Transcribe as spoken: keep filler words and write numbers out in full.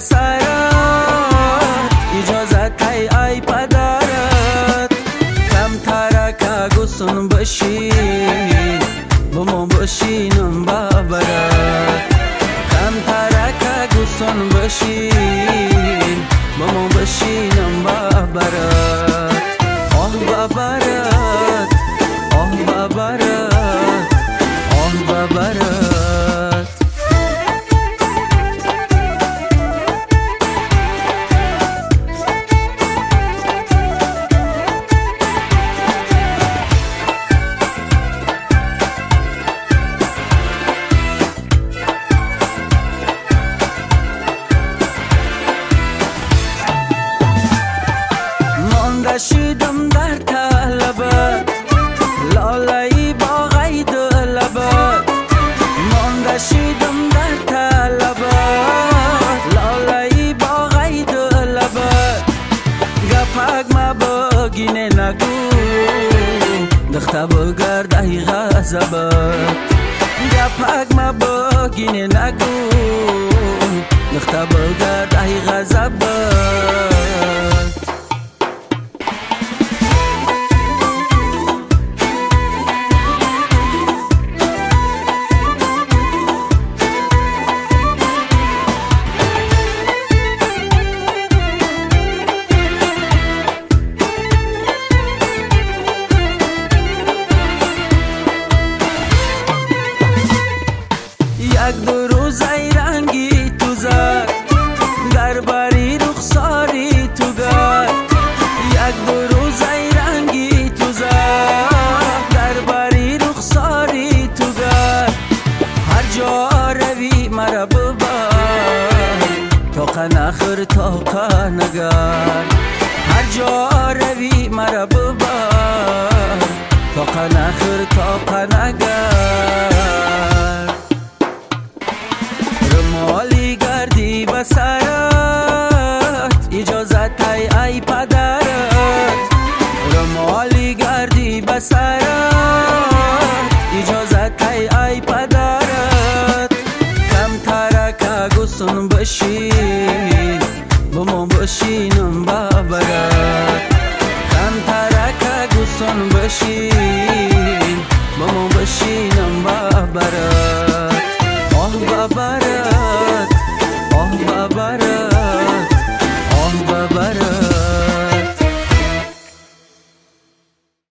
سرت اجازت ای ای پدرت کم ترک گسون بشین بمو بشینم ببرد کم ترک گسون بشین بمو بشینم ببرد آه ببرد آه ببرد آه ببرد شیدم در طلبت لالایی با غید لبت مانده شیدم در طلبت لالایی با غید لبت گپک ما بگینه نگو دخته بگرد ای غضبت گپک ما بگینه نگو دخته بگرد ای غضبت یک دو روز ای رنگی تو زد در بری رخساری تو گرد یک دو روز ای رنگی تو زد در بری رخساری تو گرد هر جا روی مرا ببر تا قنخر تا قنگر هر جا روی مرا ببر تا قنخر تا قنگر رمالی گردی بسرت اجازت ای ای پدرت رمالی گردی بسرت اجازت ای ای پدرت کم ترک گسون بشین بمو بشینم ببرد کم ترک گسون بشین